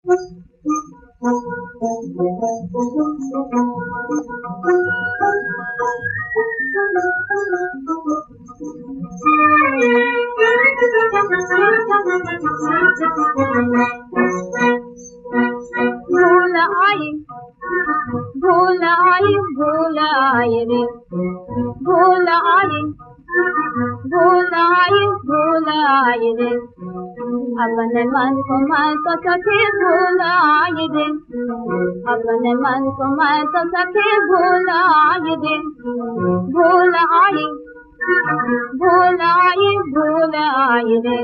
भूल आई भूल आई भूल आई रे भूल आई भूल आई भूल आई रे अपने मन को मैं तो सखी भूल आई रे अपने मन को मैं तो सखी भूल आई रे भूल आई भूल आई भूल आई रे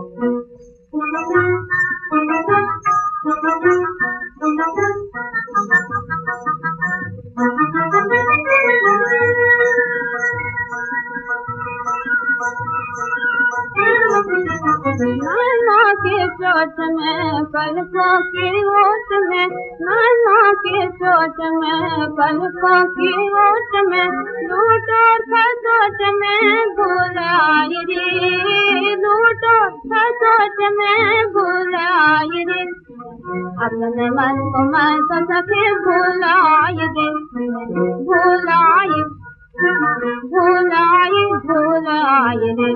नैना के चोट में पलकों की ओट में नैना के चोट में पलकों की ओट में लूटो खसोट में भूल आई रे लूटो खसोट में भूल आई रे अपने मन को मैं तो सके भूल आई रे भूल आई भूल आई भूल आई रे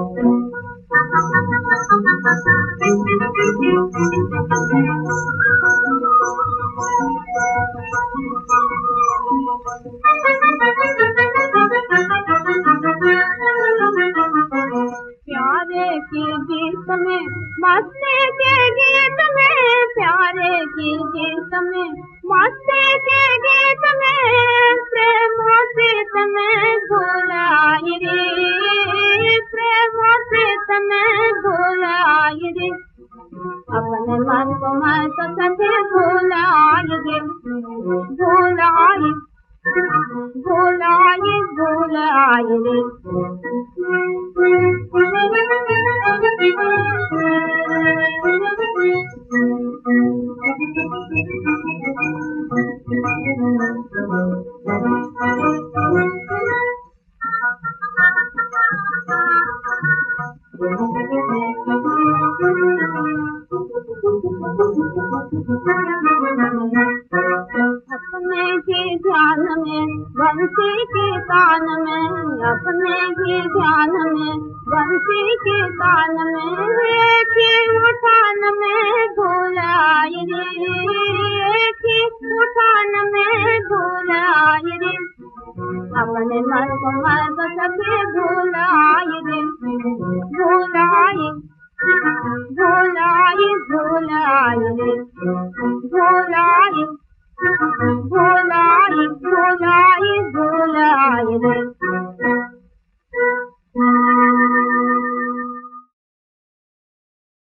प्यारे की गीत में मस्ती के गीत में प्यारे की गीत में मस्ती के गीत में प्रेम प्रीत में भूल आई रे प्रेम प्रीत में भूल आई रे अपने मन को मैं तो सके भूल आई रे भूल आई भूल आई भूल आई रे अपने ही ध्यान में बंसी के कान में अपने ही ध्यान में बंसी के कान में एक ही उठान में भूल आई रे एक ही उठान में भूल आई रे अपने मन को मैं तो सके भूल आई रे भूल आई भूल आई भूल आई रे भूल आई